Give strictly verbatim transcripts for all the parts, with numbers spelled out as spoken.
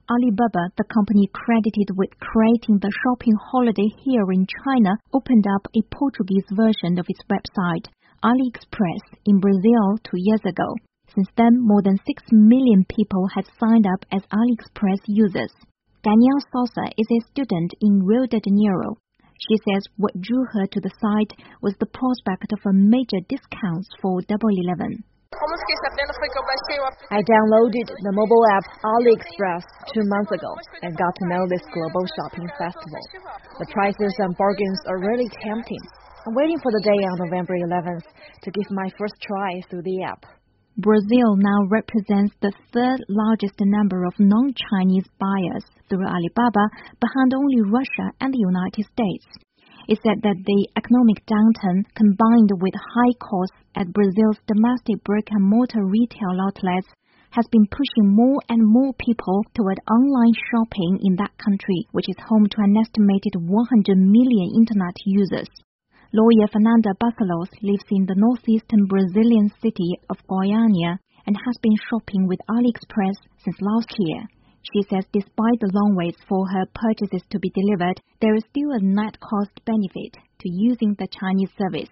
Alibaba, the company credited with creating the shopping holiday here in China, opened up a Portuguese version of its website, AliExpress, in Brazil two years ago. Since then, more than six million people had signed up as AliExpress users. Danielle Sosa is a student in Rio de Janeiro. She says what drew her to the site was the prospect of a major discounts for Double Eleven. I downloaded the mobile app AliExpress two months ago and got to know this global shopping festival. The prices and bargains are really tempting. I'm waiting for the day on November eleventh to give my first try through the app. Brazil now represents the third largest number of non-Chinese buyers through Alibaba, behind only Russia and the United States. It said that the economic downturn, combined with high costs at Brazil's domestic brick-and-mortar retail outlets, has been pushing more and more people toward online shopping in that country, which is home to an estimated one hundred million Internet users. Lawyer Fernanda Barcelos lives in the northeastern Brazilian city of Goiânia and has been shopping with AliExpress since last year. She says despite the long waits for her purchases to be delivered, there is still a net cost benefit to using the Chinese service.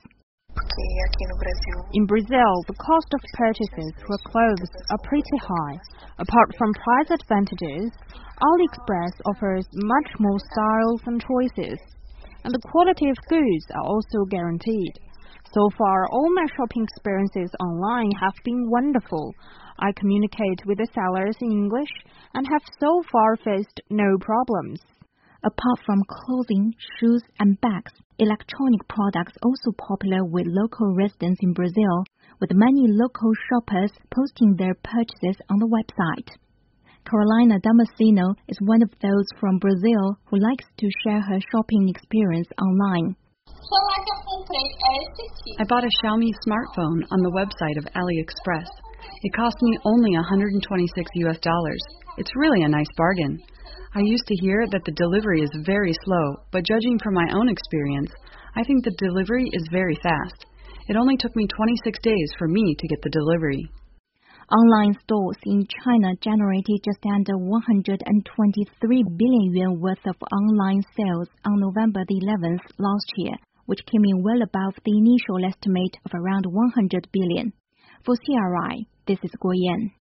In Brazil, the cost of purchases for clothes are pretty high. Apart from price advantages, AliExpress offers much more styles and choices, and the quality of goods are also guaranteed. So far, all my shopping experiences online have been wonderful. I communicate with the sellers in English and have so far faced no problems. Apart from clothing, shoes, and bags, electronic products also popular with local residents in Brazil, with many local shoppers posting their purchases on the website. Carolina Damasceno is one of those from Brazil who likes to share her shopping experience online. I bought a Xiaomi smartphone on the website of AliExpress. It cost me only one hundred twenty-six U S dollars. It's really a nice bargain. I used to hear that the delivery is very slow, but judging from my own experience, I think the delivery is very fast. It only took me twenty-six days for me to get the delivery. Online stores in China generated just under one hundred twenty-three billion yuan worth of online sales on November the eleventh last year, which came in well above the initial estimate of around one hundred billion. For C R I, this is Guo Yan.